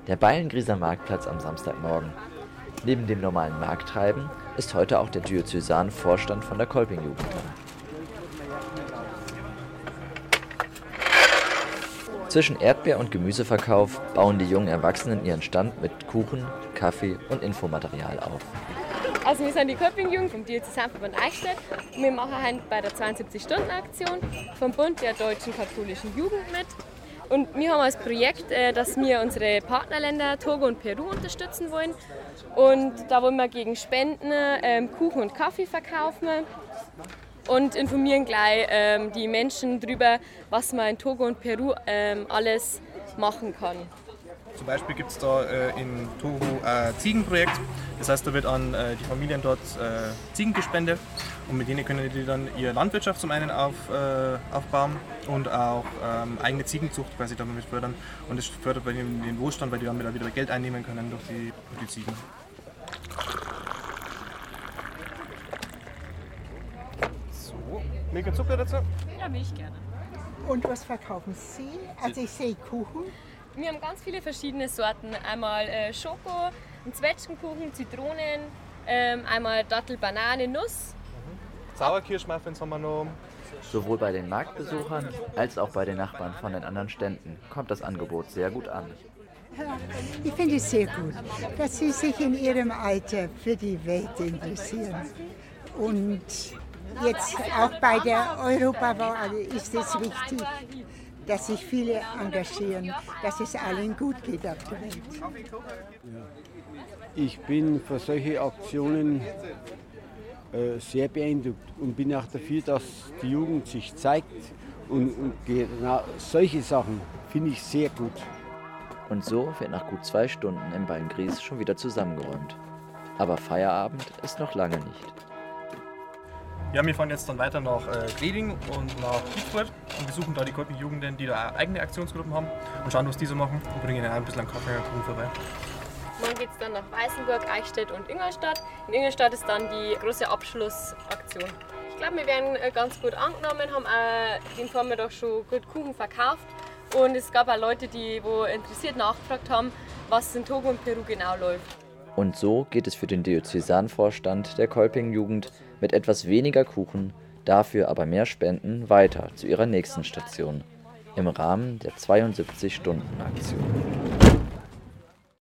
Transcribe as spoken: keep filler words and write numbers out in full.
Der Beilngrieser Marktplatz am Samstagmorgen. Neben dem normalen Markttreiben ist heute auch der Diözesanvorstand von der Kolpingjugend da. Zwischen Erdbeer- und Gemüseverkauf bauen die jungen Erwachsenen ihren Stand mit Kuchen, Kaffee und Infomaterial auf. Also wir sind die Kolpingjugend vom Diözesanverband Eichstätt und wir machen heute bei der zweiundsiebzig-Stunden-Aktion vom Bund der Deutschen Katholischen Jugend mit. Und wir haben als Projekt, dass wir unsere Partnerländer Togo und Peru unterstützen wollen. Und da wollen wir gegen Spenden ähm, Kuchen und Kaffee verkaufen und informieren gleich ähm, die Menschen darüber, was man in Togo und Peru ähm, alles machen kann. Zum Beispiel gibt es da äh, in Togo ein äh, Ziegenprojekt. Das heißt, da wird an äh, die Familien dort äh, Ziegen gespendet und mit denen können die dann ihre Landwirtschaft zum einen auf, äh, aufbauen und auch ähm, eigene Ziegenzucht quasi damit fördern. Und das fördert bei ihnen den Wohlstand, weil die dann wieder Geld einnehmen können durch die, durch die Ziegen. So, Milch und Zucker dazu? Ja, will ich gerne. Und was verkaufen Sie? Also ich sehe Kuchen. Wir haben ganz viele verschiedene Sorten. Einmal äh, Schoko, einen Zwetschgenkuchen, Zitronen, ähm, einmal Dattel, Banane, Nuss. Mhm. Sauerkirschmuffins haben wir noch. Sowohl bei den Marktbesuchern als auch bei den Nachbarn von den anderen Ständen kommt das Angebot sehr gut an. Ich finde es sehr gut, dass Sie sich in Ihrem Alter für die Welt interessieren. Und jetzt auch bei der Europawahl ist es wichtig, dass sich viele engagieren, dass es allen gut geht auf der Welt. Ich bin für solche Aktionen äh, sehr beeindruckt und bin auch dafür, dass die Jugend sich zeigt. Und, und genau solche Sachen finde ich sehr gut. Und so wird nach gut zwei Stunden im Beilngries schon wieder zusammengeräumt. Aber Feierabend ist noch lange nicht. Ja, wir fahren jetzt dann weiter nach äh, Greding und nach Dietfurt und besuchen da die Kolpingjugenden, die da eigene Aktionsgruppen haben und schauen, was diese machen und bringen ihnen ein bisschen einen Kaffee und Kuchen vorbei. Morgen geht es dann nach Weißenburg, Eichstätt und Ingolstadt. In Ingolstadt ist dann die große Abschlussaktion. Ich glaube, wir werden ganz gut angenommen, haben auch den Vormittag schon gut Kuchen verkauft. Und es gab auch Leute, die wo interessiert nachgefragt haben, was in Togo und Peru genau läuft. Und so geht es für den Diözesanvorstand der Kolpingjugend mit etwas weniger Kuchen, dafür aber mehr Spenden weiter zu ihrer nächsten Station im Rahmen der zweiundsiebzig Stunden Aktion.